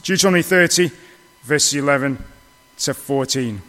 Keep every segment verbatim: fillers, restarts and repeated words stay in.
Deuteronomy thirty, verses eleven to fourteen.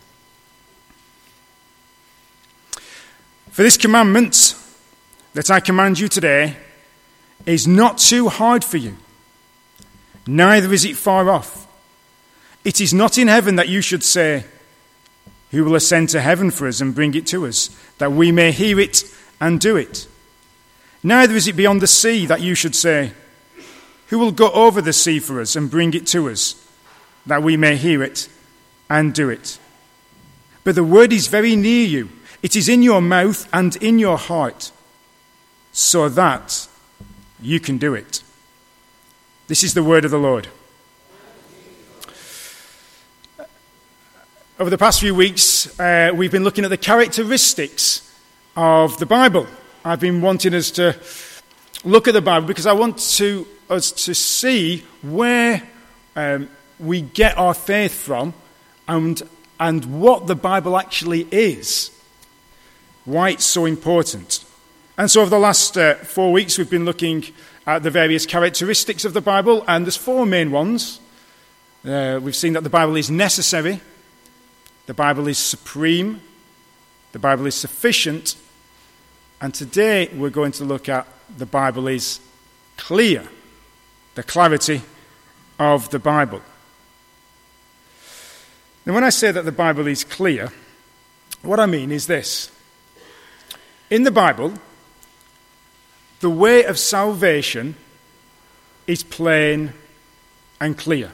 For this commandment that I command you today is not too hard for you, neither is it far off. It is not in heaven that you should say, who will ascend to heaven for us and bring it to us, that we may hear it and do it. Neither is it beyond the sea that you should say, who will go over the sea for us and bring it to us, that we may hear it and do it. But the word is very near you. It is in your mouth and in your heart, so that you can do it. This is the word of the Lord. Over the past few weeks, uh, we've been looking at the characteristics of the Bible. I've been wanting us to look at the Bible because I want to, us to see where um, we get our faith from and, and what the Bible actually is, why it's so important. And so over the last uh, four weeks, we've been looking at the various characteristics of the Bible, and there's four main ones. Uh, we've seen that the Bible is necessary, the Bible is supreme, the Bible is sufficient, and today we're going to look at the Bible is clear, the clarity of the Bible. Now, when I say that the Bible is clear, what I mean is this. In the Bible, the way of salvation is plain and clear.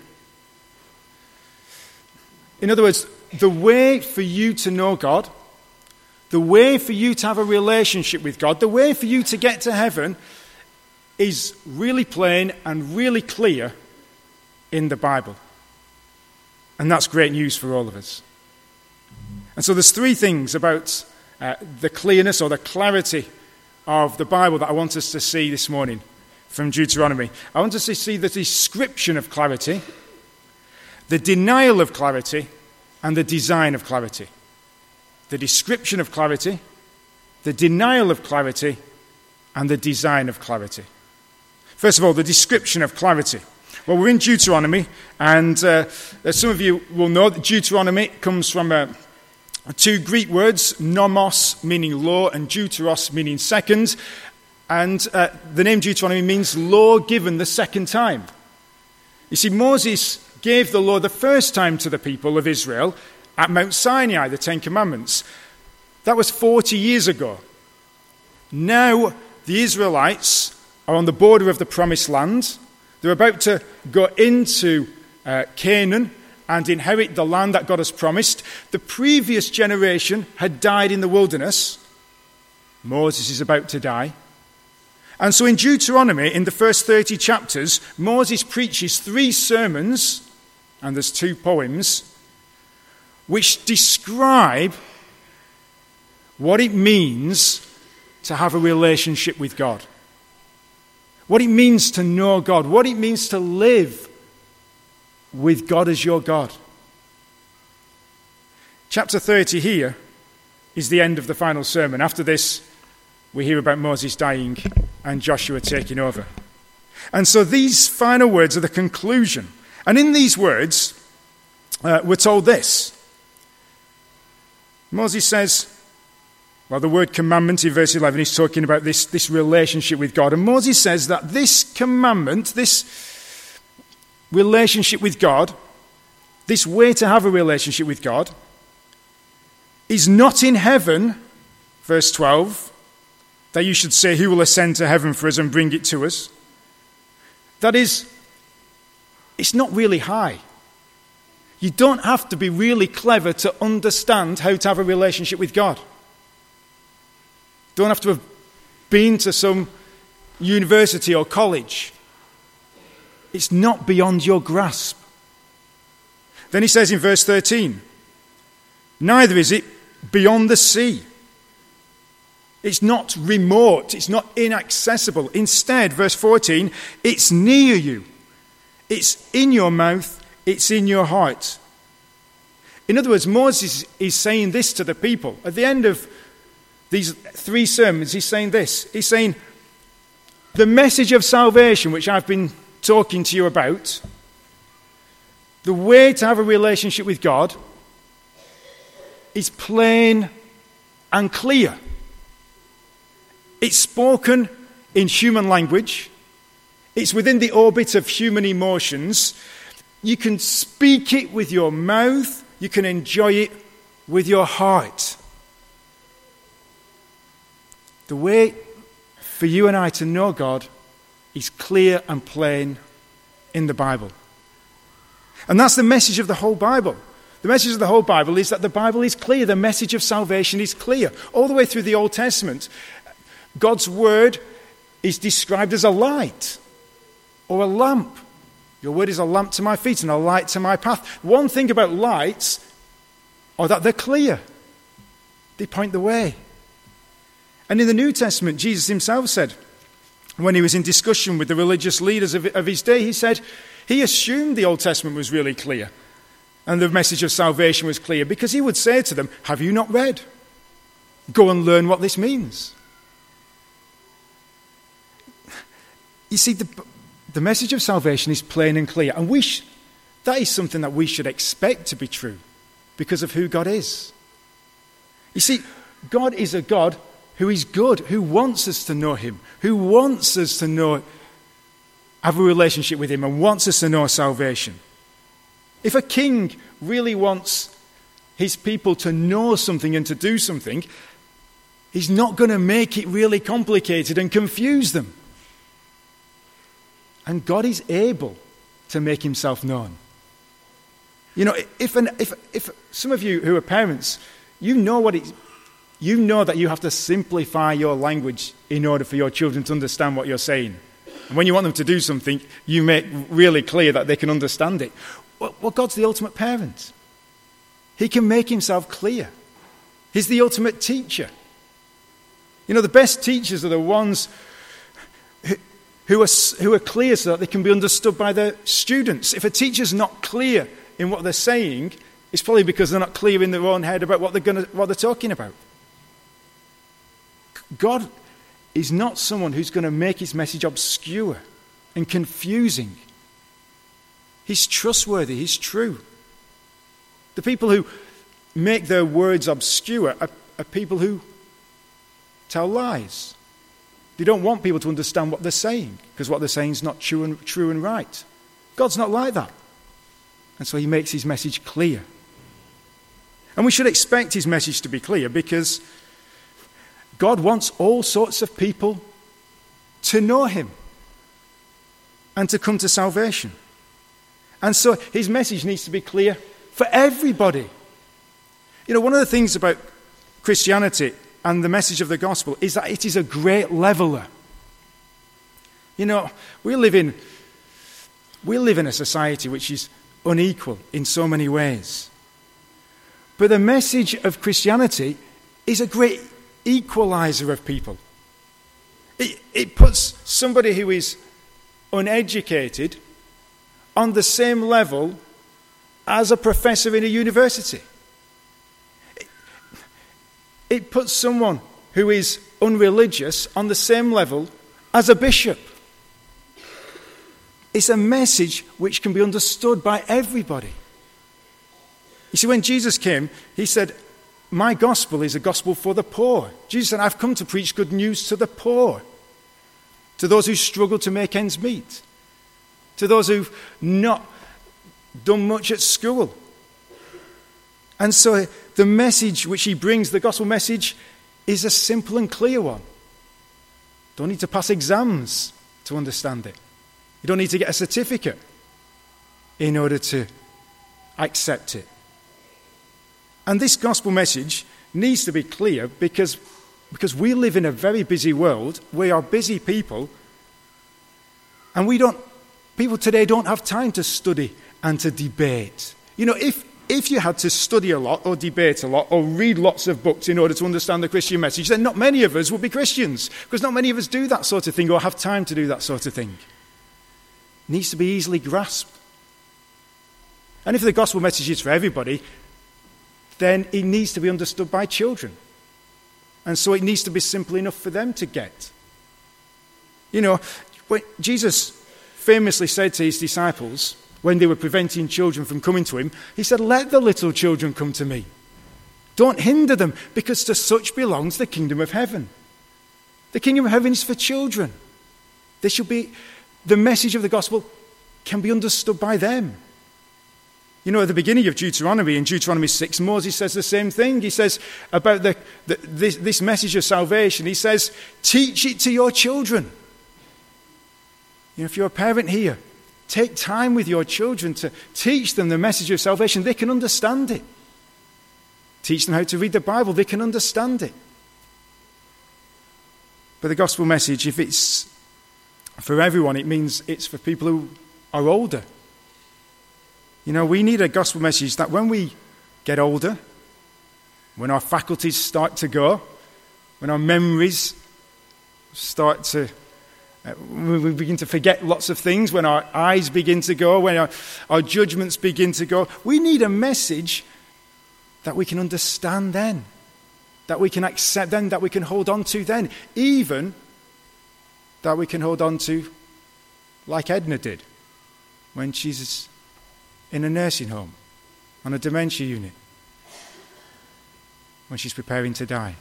In other words, the way for you to know God, the way for you to have a relationship with God, the way for you to get to heaven is really plain and really clear in the Bible. And that's great news for all of us. And so there's three things about uh, the clearness or the clarity of the Bible that I want us to see this morning from Deuteronomy. I want us to see the description of clarity, the denial of clarity, and the design of clarity. The description of clarity, the denial of clarity, and the design of clarity. First of all, the description of clarity. Well, we're in Deuteronomy, and uh, as some of you will know, that Deuteronomy comes from uh, two Greek words, nomos, meaning law, and deuteros, meaning second. And uh, the name Deuteronomy means law given the second time. You see, Moses gave the law the first time to the people of Israel at Mount Sinai, the Ten Commandments. That was forty years ago. Now the Israelites are on the border of the Promised Land. They're about to go into uh, Canaan and inherit the land that God has promised. The previous generation had died in the wilderness. Moses is about to die. And so in Deuteronomy, in the first thirty chapters, Moses preaches three sermons, and there's two poems, which describe what it means to have a relationship with God. What it means to know God. What it means to live with God as your God. Chapter thirty here is the end of the final sermon. After this, we hear about Moses dying and Joshua taking over. And so these final words are the conclusion. And in these words, uh, we're told this. Moses says, well, the word commandment in verse eleven is talking about this, this relationship with God. And Moses says that this commandment, this relationship with God, this way to have a relationship with God, is not in heaven, verse twelve, that you should say, who will ascend to heaven for us and bring it to us? That is, it's not really high. You don't have to be really clever to understand how to have a relationship with God. Don't have to have been to some university or college. It's not beyond your grasp. Then he says in verse thirteen, neither is it beyond the sea. It's not remote. It's not inaccessible. Instead, verse fourteen, it's near you. It's in your mouth. It's in your heart. In other words, Moses is saying this to the people. At the end of these three sermons, he's saying this. He's saying, the message of salvation, which I've been talking to you about, The way to have a relationship with God is plain and clear. It's spoken in human language. It's within the orbit of human emotions. You can speak it with your mouth. You can enjoy it with your heart. The way for you and I to know God is clear and plain in the Bible. And that's the message of the whole Bible. The message of the whole Bible is that the Bible is clear. The message of salvation is clear. All the way through the Old Testament, God's word is described as a light or a lamp. Your word is a lamp to my feet and a light to my path. One thing about lights are that they're clear. They point the way. And in the New Testament, Jesus himself said, when he was in discussion with the religious leaders of, of his day, he said he assumed the Old Testament was really clear and the message of salvation was clear because he would say to them, have you not read? Go and learn what this means. You see, the, the message of salvation is plain and clear, and we sh- that is something that we should expect to be true because of who God is. You see, God is a God who is good, who wants us to know him, who wants us to know, have a relationship with him and wants us to know salvation. If a king really wants his people to know something and to do something, he's not going to make it really complicated and confuse them. And God is able to make himself known. You know, if, an, if, if some of you who are parents, you know what it, you know that you have to simplify your language in order for your children to understand what you're saying. And when you want them to do something, you make really clear that they can understand it. Well, well, God's the ultimate parent. He can make himself clear. He's the ultimate teacher. You know, the best teachers are the ones who, who, are, who are clear so that they can be understood by their students. If a teacher's not clear in what they're saying, it's probably because they're not clear in their own head about what they're going to, what they're talking about. God is not someone who's going to make his message obscure and confusing. He's trustworthy. He's true. The people who make their words obscure are, are people who tell lies. They don't want people to understand what they're saying because what they're saying is not true and, true and right. God's not like that. And so he makes his message clear. And we should expect his message to be clear because God wants all sorts of people to know him and to come to salvation. And so his message needs to be clear for everybody. You know, one of the things about Christianity and the message of the gospel is that it is a great leveler. You know, we live in we live in a society which is unequal in so many ways. But the message of Christianity is a great equalizer of people. It, it puts somebody who is uneducated on the same level as a professor in a university. It, it puts someone who is unreligious on the same level as a bishop. It's a message which can be understood by everybody. You see, when Jesus came, he said, my gospel is a gospel for the poor. Jesus said, I've come to preach good news to the poor, to those who struggle to make ends meet, to those who've not done much at school. And so the message which he brings, the gospel message, is a simple and clear one. Don't need to pass exams to understand it. You don't need to get a certificate in order to accept it. And this gospel message needs to be clear because, because we live in a very busy world. We are busy people. And we don't, people today don't have time to study and to debate. You know, if, if you had to study a lot or debate a lot or read lots of books in order to understand the Christian message, then not many of us would be Christians because not many of us do that sort of thing or have time to do that sort of thing. It needs to be easily grasped. And if the gospel message is for everybody, then it needs to be understood by children. And so it needs to be simple enough for them to get. You know, when Jesus famously said to his disciples, when they were preventing children from coming to him, he said, let the little children come to me. Don't hinder them, because to such belongs the kingdom of heaven. The kingdom of heaven is for children. They should be, the message of the gospel can be understood by them. You know, at the beginning of Deuteronomy, in Deuteronomy six, Moses says the same thing. He says about the, the, this, this message of salvation, he says, teach it to your children. You know, if you're a parent here, take time with your children to teach them the message of salvation. They can understand it. Teach them how to read the Bible. They can understand it. But the gospel message, if it's for everyone, it means it's for people who are older. You know, we need a gospel message that when we get older, when our faculties start to go, when our memories start to, uh, we begin to forget lots of things, when our eyes begin to go, when our, our judgments begin to go, we need a message that we can understand then, that we can accept then, that we can hold on to then, even that we can hold on to like Edna did when she's in a nursing home, on a dementia unit, when she's preparing to die.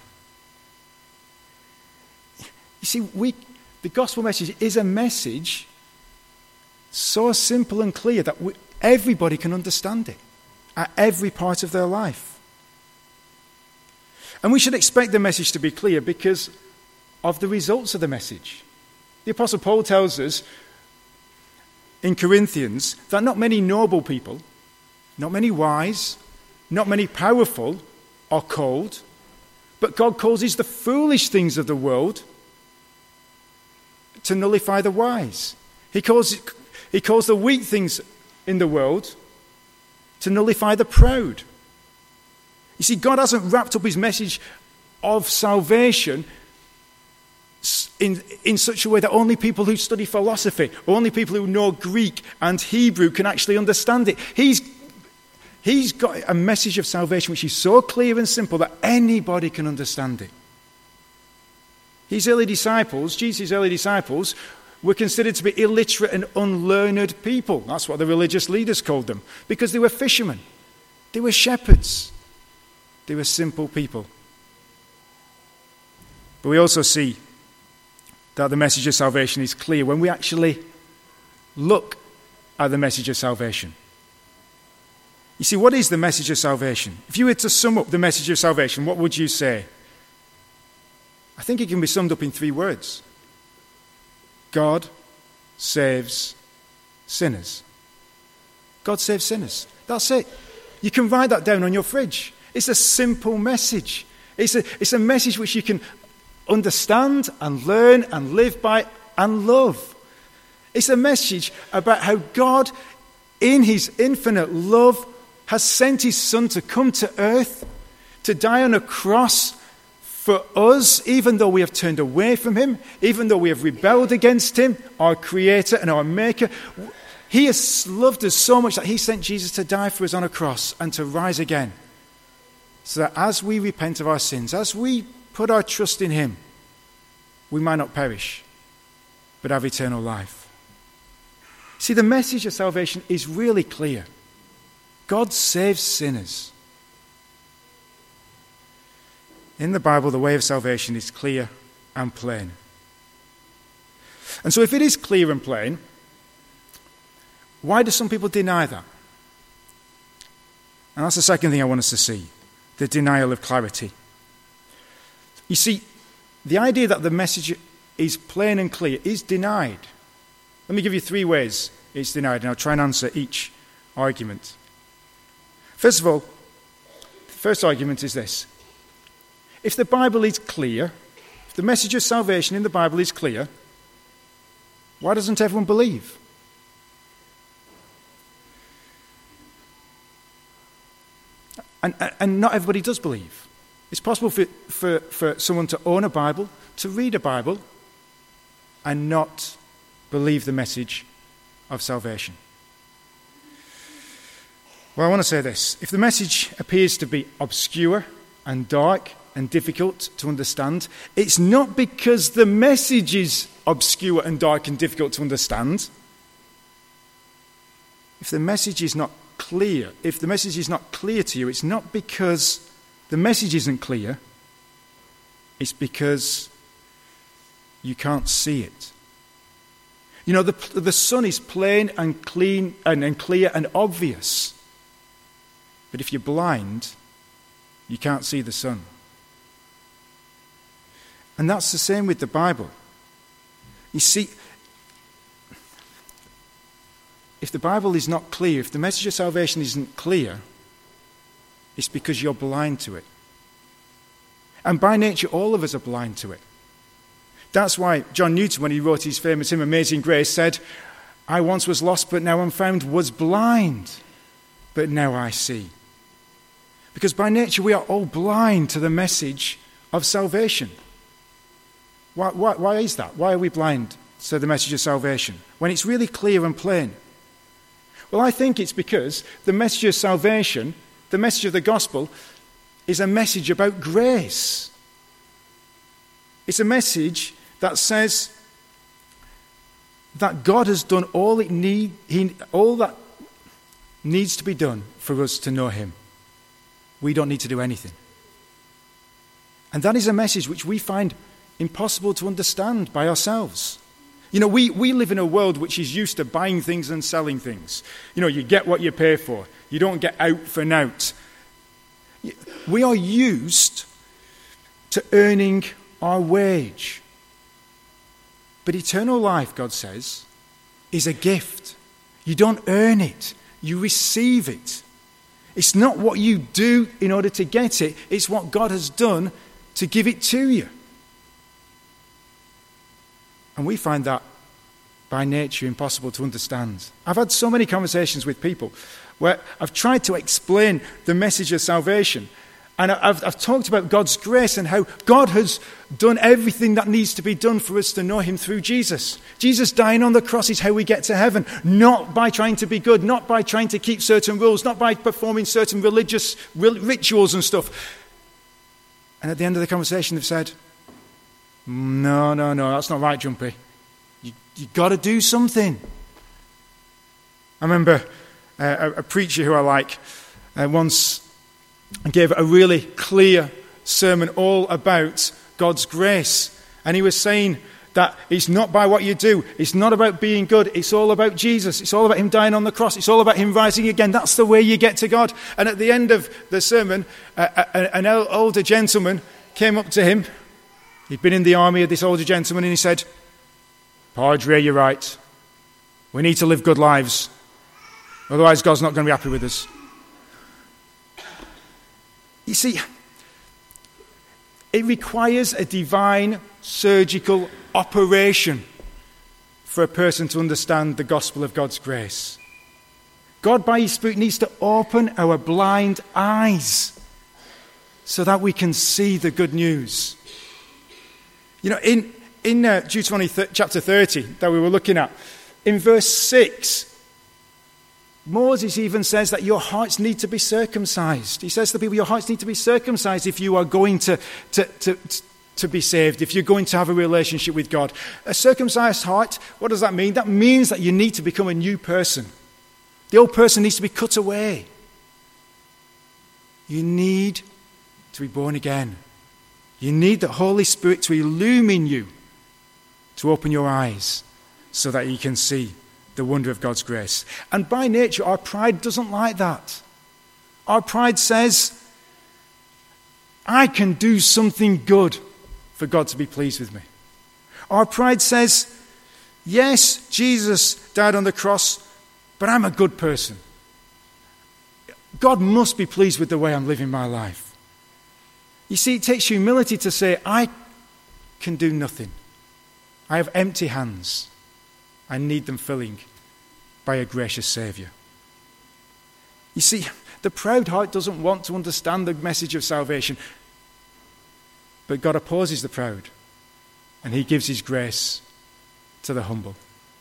You see, we, the gospel message is a message so simple and clear that we, everybody can understand it at every part of their life. And we should expect the message to be clear because of the results of the message. The Apostle Paul tells us in Corinthians that not many noble people, not many wise, not many powerful are called, but God causes the foolish things of the world to nullify the wise. He calls, he calls the weak things in the world to nullify the proud. You see, God hasn't wrapped up his message of salvation in, in such a way that only people who study philosophy, only people who know Greek and Hebrew can actually understand it. He's, he's got a message of salvation which is so clear and simple that anybody can understand it. His early disciples, Jesus' early disciples, were considered to be illiterate and unlearned people. That's what the religious leaders called them, because they were fishermen. They were shepherds. They were simple people. But we also see that the message of salvation is clear when we actually look at the message of salvation. You see, what is the message of salvation? If you were to sum up the message of salvation, what would you say? I think it can be summed up in three words. God saves sinners. God saves sinners. That's it. You can write that down on your fridge. It's a simple message. It's a, it's a message which you can understand and learn and live by and love. It's a message about how God, in his infinite love, has sent his Son to come to earth, to die on a cross for us, even though we have turned away from him, even though we have rebelled against him, our Creator and our Maker. He has loved us so much that he sent Jesus to die for us on a cross and to rise again. So that as we repent of our sins, as we put our trust in him, we might not perish, but have eternal life. See, the message of salvation is really clear. God saves sinners. In the Bible, the way of salvation is clear and plain. And so if it is clear and plain, why do some people deny that? And that's the second thing I want us to see, the denial of clarity. You see, the idea that the message is plain and clear is denied. Let me give you three ways it's denied, and I'll try and answer each argument. First of all, the first argument is this. If the Bible is clear, if the message of salvation in the Bible is clear, why doesn't everyone believe? And, and not everybody does believe. It's possible for, for, for someone to own a Bible, to read a Bible, and not believe the message of salvation. Well, I want to say this. If the message appears to be obscure and dark and difficult to understand, it's not because the message is obscure and dark and difficult to understand. if the message is not clear, if the message is not clear to you, it's not because the message isn't clear, it's because you can't see it. You know, the, the sun is plain and clean and, and clear and obvious. But if you're blind, you can't see the sun. And that's the same with the Bible. You see, if the Bible is not clear, if the message of salvation isn't clear, it's because you're blind to it. And by nature, all of us are blind to it. That's why John Newton, when he wrote his famous hymn, Amazing Grace, said, I once was lost, but now I'm found, was blind, but now I see. Because by nature, we are all blind to the message of salvation. Why, why, why is that? Why are we blind to the message of salvation when it's really clear and plain? Well, I think it's because the message of salvation, the message of the gospel, is a message about grace. It's a message that says that God has done all it need, he, all that needs to be done for us to know him. We don't need to do anything. And that is a message which we find impossible to understand by ourselves. You know, we, we live in a world which is used to buying things and selling things. You know, you get what you pay for. You don't get out for nout. We are used to earning our wage. But eternal life, God says, is a gift. You don't earn it. You receive it. It's not what you do in order to get it. It's what God has done to give it to you. And we find that by nature impossible to understand. I've had so many conversations with people where I've tried to explain the message of salvation. And I've, I've talked about God's grace and how God has done everything that needs to be done for us to know him through Jesus. Jesus dying on the cross is how we get to heaven, not by trying to be good, not by trying to keep certain rules, not by performing certain religious rituals and stuff. And at the end of the conversation, they've said, no, no, no, that's not right, Jumpy. You, you've got to do something. I remember uh, a, a preacher who I like uh, once gave a really clear sermon all about God's grace. And he was saying that it's not by what you do. It's not about being good. It's all about Jesus. It's all about him dying on the cross. It's all about him rising again. That's the way you get to God. And at the end of the sermon, uh, an older gentleman came up to him. He'd been in the army, this older gentleman, and he said, Padre, you're right. We need to live good lives. Otherwise, God's not going to be happy with us. You see, it requires a divine surgical operation for a person to understand the gospel of God's grace. God, by his Spirit, needs to open our blind eyes so that we can see the good news. You know, in, in uh, Deuteronomy th- chapter thirty that we were looking at, in verse six, Moses even says that your hearts need to be circumcised. He says to the people, your hearts need to be circumcised if you are going to, to, to, to be saved, if you're going to have a relationship with God. A circumcised heart, what does that mean? That means that you need to become a new person. The old person needs to be cut away. You need to be born again. You need the Holy Spirit to illumine you, to open your eyes so that you can see the wonder of God's grace. And by nature, our pride doesn't like that. Our pride says, I can do something good for God to be pleased with me. Our pride says, yes, Jesus died on the cross, but I'm a good person. God must be pleased with the way I'm living my life. You see, it takes humility to say, I can do nothing. I have empty hands. I need them filling by a gracious Saviour. You see, the proud heart doesn't want to understand the message of salvation, but God opposes the proud, and he gives his grace to the humble.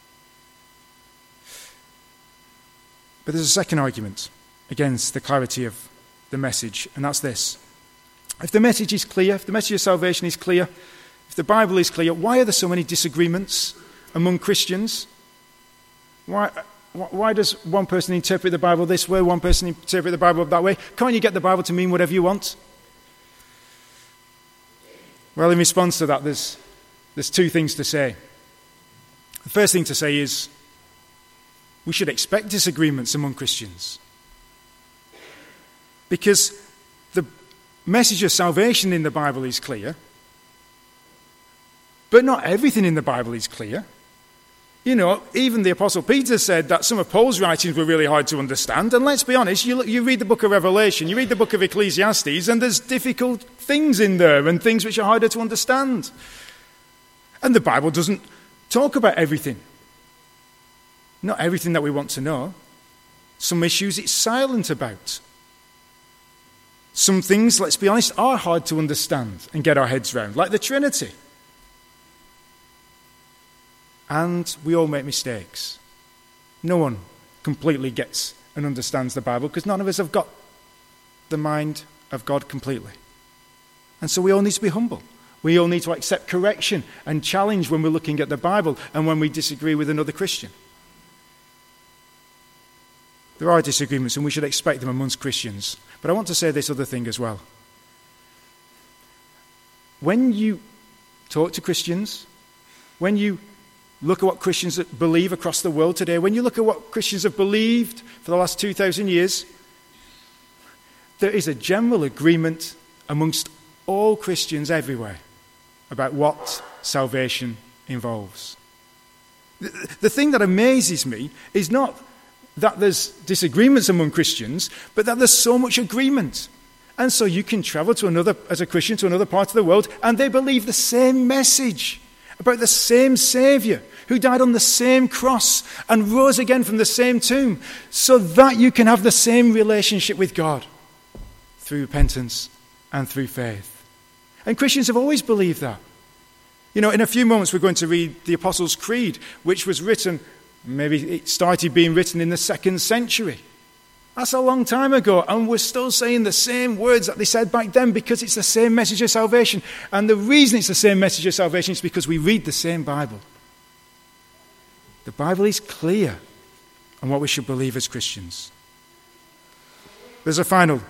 But there's a second argument against the clarity of the message, and that's this. If the message is clear, if the message of salvation is clear, if the Bible is clear, why are there so many disagreements among Christians? Why, Why does one person interpret the Bible this way, one person interpret the Bible that way? Can't you get the Bible to mean whatever you want? Well, in response to that, there's, there's two things to say. The first thing to say is we should expect disagreements among Christians. Because the message of salvation in the Bible is clear, but not everything in the Bible is clear. You know, even the Apostle Peter said that some of Paul's writings were really hard to understand. And let's be honest, you, look, you read the book of Revelation, you read the book of Ecclesiastes, and there's difficult things in there and things which are harder to understand. And the Bible doesn't talk about everything. Not everything that we want to know. Some issues it's silent about. Some things, let's be honest, are hard to understand and get our heads around, like the Trinity. And we all make mistakes. No one completely gets and understands the Bible because none of us have got the mind of God completely. And so we all need to be humble. We all need to accept correction and challenge when we're looking at the Bible and when we disagree with another Christian. There are disagreements and we should expect them amongst Christians. But I want to say this other thing as well. When you talk to Christians, when you look at what Christians believe across the world today, when you look at what Christians have believed for the last two thousand years, there is a general agreement amongst all Christians everywhere about what salvation involves. The thing that amazes me is not that there's disagreements among Christians, but that there's so much agreement. And so you can travel to another, as a Christian, to another part of the world, and they believe the same message about the same Saviour who died on the same cross and rose again from the same tomb, so that you can have the same relationship with God through repentance and through faith. And Christians have always believed that. You know, in a few moments we're going to read the Apostles' Creed, which was written, maybe it started being written in the second century. That's a long time ago, and we're still saying the same words that they said back then because it's the same message of salvation. And the reason it's the same message of salvation is because we read the same Bible. The Bible is clear on what we should believe as Christians. There's a final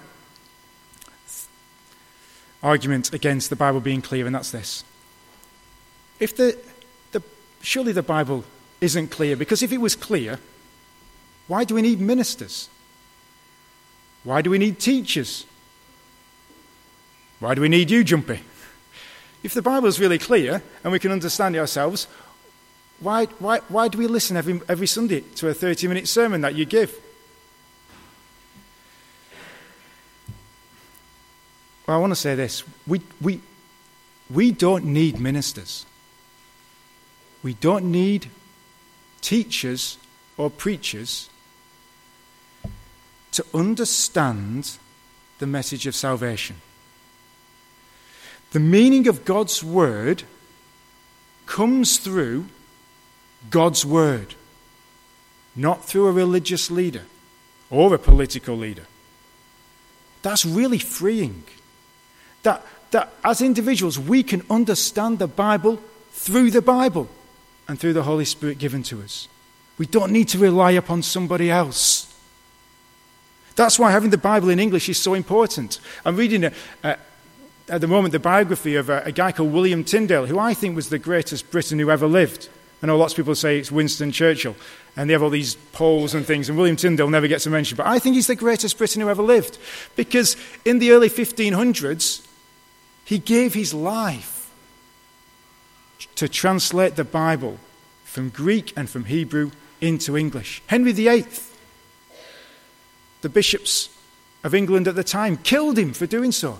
argument against the Bible being clear, and that's this. If the, the surely the Bible isn't clear, because if it was clear, why do we need ministers? Why do we need teachers? Why do we need you, Jumpy? If the Bible is really clear and we can understand it ourselves, why, why, why do we listen every, every Sunday to a thirty-minute sermon that you give? Well, I want to say this. We, we, we don't need ministers. We don't need teachers or preachers to understand the message of salvation. The meaning of God's word comes through God's word, not through a religious leader or a political leader. That's really freeing. That, that as individuals we can understand the Bible through the Bible and through the Holy Spirit given to us. We don't need to rely upon somebody else. That's why having the Bible in English is so important. I'm reading a, a, at the moment the biography of a, a guy called William Tyndale, who I think was the greatest Briton who ever lived. I know lots of people say it's Winston Churchill, and they have all these polls and things, and William Tyndale never gets a mention. But I think he's the greatest Briton who ever lived, because in the early fifteen hundreds, he gave his life to translate the Bible from Greek and from Hebrew into English. Henry the Eighth, the bishops of England at the time, killed him for doing so.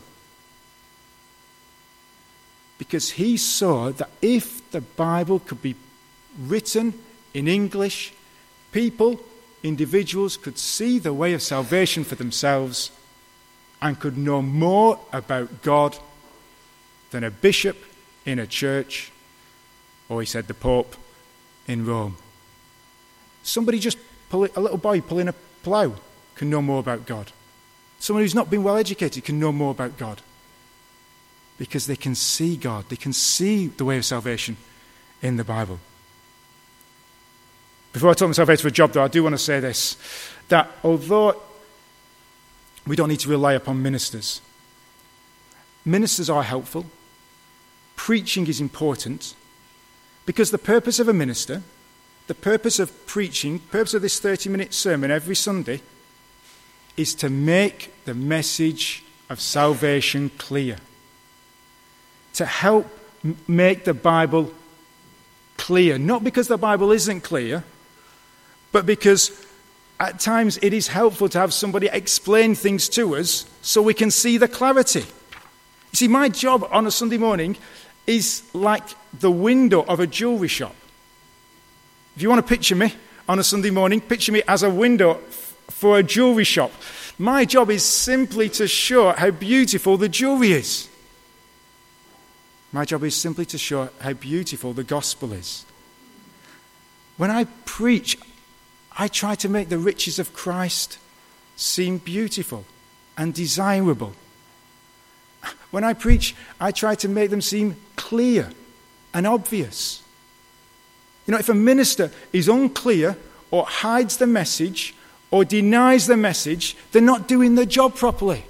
Because he saw that if the Bible could be written in English, people, individuals could see the way of salvation for themselves and could know more about God than a bishop in a church, or he said the Pope in Rome. Somebody just, pull it, a little boy pulling a plough can know more about God. Someone who's not been well educated can know more about God. Because they can see God. They can see the way of salvation in the Bible. Before I talk myself out of a job, though, I do want to say this, that although we don't need to rely upon ministers, ministers are helpful. Preaching is important, because the purpose of a minister, the purpose of preaching, the purpose of this thirty-minute sermon every Sunday is to make the message of salvation clear, to help m- make the Bible clear, not because the Bible isn't clear, but because at times it is helpful to have somebody explain things to us so we can see the clarity. You see, my job on a Sunday morning is like the window of a jewellery shop. If you want to picture me on a Sunday morning, picture me as a window f- for a jewellery shop. My job is simply to show how beautiful the jewellery is. My job is simply to show how beautiful the gospel is. When I preach, I try to make the riches of Christ seem beautiful and desirable. When I preach, I try to make them seem clear and obvious. You know, if a minister is unclear or hides the message or denies the message, they're not doing their job properly.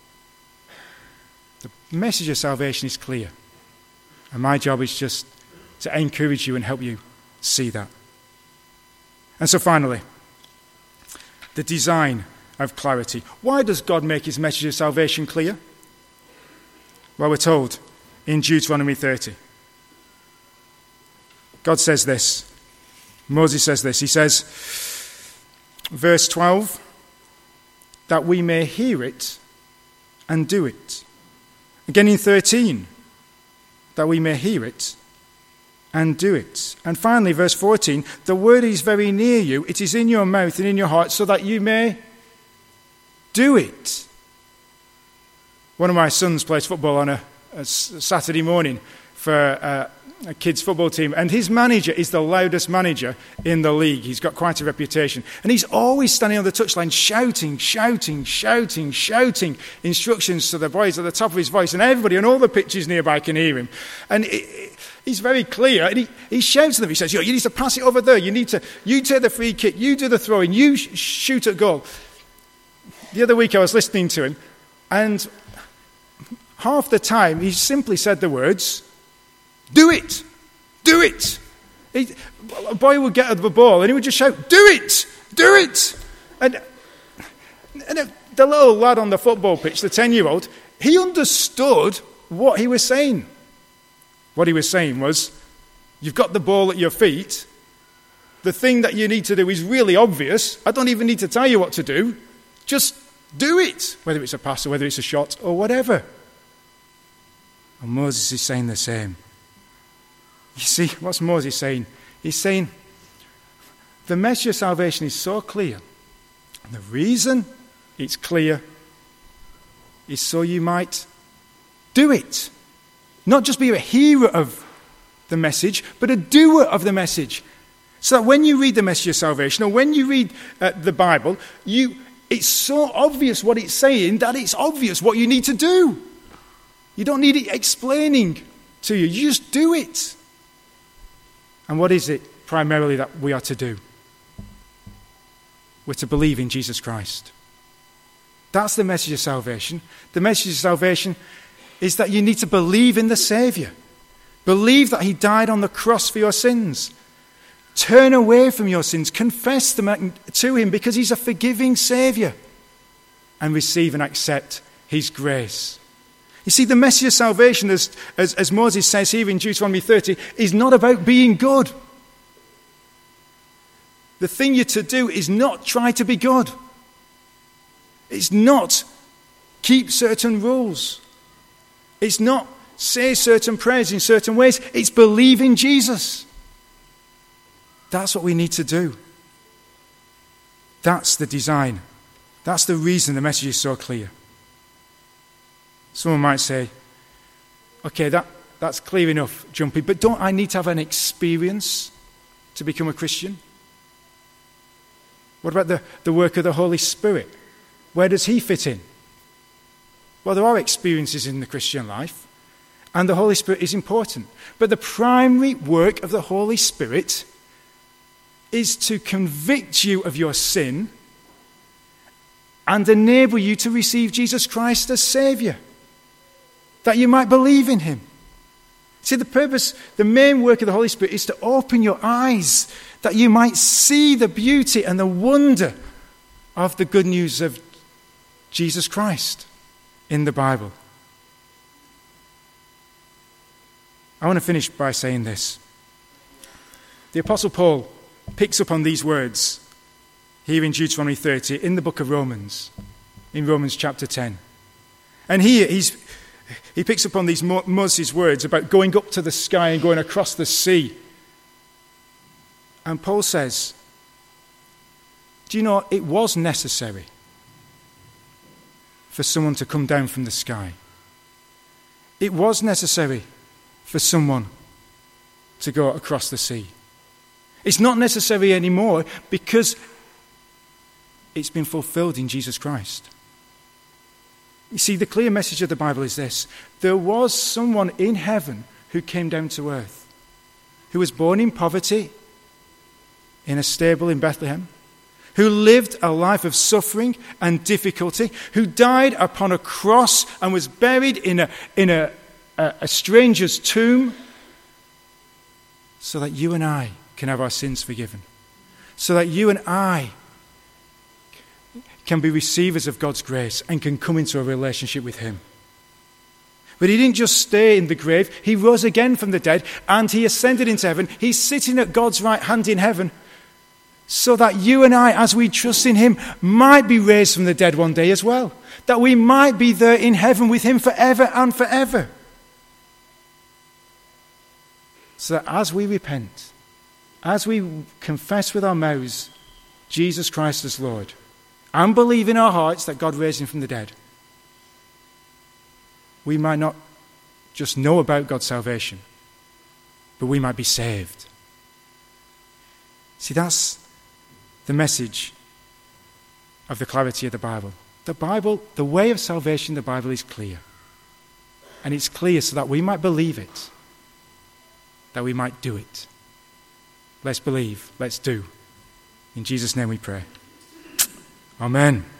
The message of salvation is clear. And my job is just to encourage you and help you see that. And so finally, the design of clarity. Why does God make his message of salvation clear? Well, we're told in Deuteronomy thirty. God says this. Moses says this. He says, verse twelve, that we may hear it and do it. Again in thirteen, that we may hear it and do it. And finally, verse fourteen, the word is very near you, it is in your mouth and in your heart, so that you may do it. One of my sons plays football on a, a Saturday morning for a, a kids' football team, and his manager is the loudest manager in the league. He's got quite a reputation. And he's always standing on the touchline shouting, shouting, shouting, shouting instructions to the boys at the top of his voice, and everybody on all the pitches nearby can hear him. And it, it, he's very clear, and he, he shouts to them. He says, you know, you need to pass it over there. You need to, you take the free kick, you do the throwing, you sh- shoot at goal. The other week I was listening to him, and half the time he simply said the words, do it, do it. He, a boy would get the ball and he would just shout, do it, do it. And, and the little lad on the football pitch, the ten-year-old, he understood what he was saying. What he was saying was, you've got the ball at your feet. The thing that you need to do is really obvious. I don't even need to tell you what to do. Just do it, whether it's a pass or whether it's a shot or whatever. And Moses is saying the same. You see, what's Moses saying? He's saying, the message of salvation is so clear. And the reason it's clear is so you might do it. Not just be a hearer of the message, but a doer of the message. So that when you read the message of salvation, or when you read uh, the Bible, you it's so obvious what it's saying that it's obvious what you need to do. You don't need it explaining to you. You just do it. And what is it primarily that we are to do? We're to believe in Jesus Christ. That's the message of salvation. The message of salvation is that you need to believe in the Saviour. Believe that he died on the cross for your sins. Turn away from your sins. Confess them to him because he's a forgiving Saviour. And receive and accept his grace. You see, the message of salvation, as, as, as Moses says here in Deuteronomy thirty, is not about being good. The thing you're to do is not try to be good. It's not keep certain rules. It's not say certain prayers in certain ways. It's believe in Jesus. That's what we need to do. That's the design. That's the reason the message is so clear. Someone might say, okay, that, that's clear enough, Jumpy, but don't I need to have an experience to become a Christian? What about the, the work of the Holy Spirit? Where does he fit in? Well, there are experiences in the Christian life, and the Holy Spirit is important. But the primary work of the Holy Spirit is to convict you of your sin and enable you to receive Jesus Christ as Saviour, that you might believe in him. See, the purpose, the main work of the Holy Spirit is to open your eyes, that you might see the beauty and the wonder of the good news of Jesus Christ in the Bible. I want to finish by saying this. The Apostle Paul picks up on these words here in Deuteronomy thirty, in the book of Romans, in Romans chapter ten. And here he's, he picks up on these Moses' words about going up to the sky and going across the sea. And Paul says, do you know, it was necessary for someone to come down from the sky. It was necessary for someone to go across the sea. It's not necessary anymore because it's been fulfilled in Jesus Christ. You see, the clear message of the Bible is this. There was someone in heaven who came down to earth, who was born in poverty, in a stable in Bethlehem, who lived a life of suffering and difficulty, who died upon a cross and was buried in a, in a, a, a stranger's tomb, so that you and I can have our sins forgiven, so that you and I can be receivers of God's grace and can come into a relationship with him. But he didn't just stay in the grave. He rose again from the dead and he ascended into heaven. He's sitting at God's right hand in heaven, so that you and I, as we trust in him, might be raised from the dead one day as well. That we might be there in heaven with him forever and forever. So that as we repent, as we confess with our mouths Jesus Christ as Lord, and believe in our hearts that God raised him from the dead, we might not just know about God's salvation, but we might be saved. See, that's the message of the clarity of the Bible. The Bible, the way of salvation in the Bible is clear. And it's clear so that we might believe it, that we might do it. Let's believe, let's do. In Jesus' name we pray. Amen.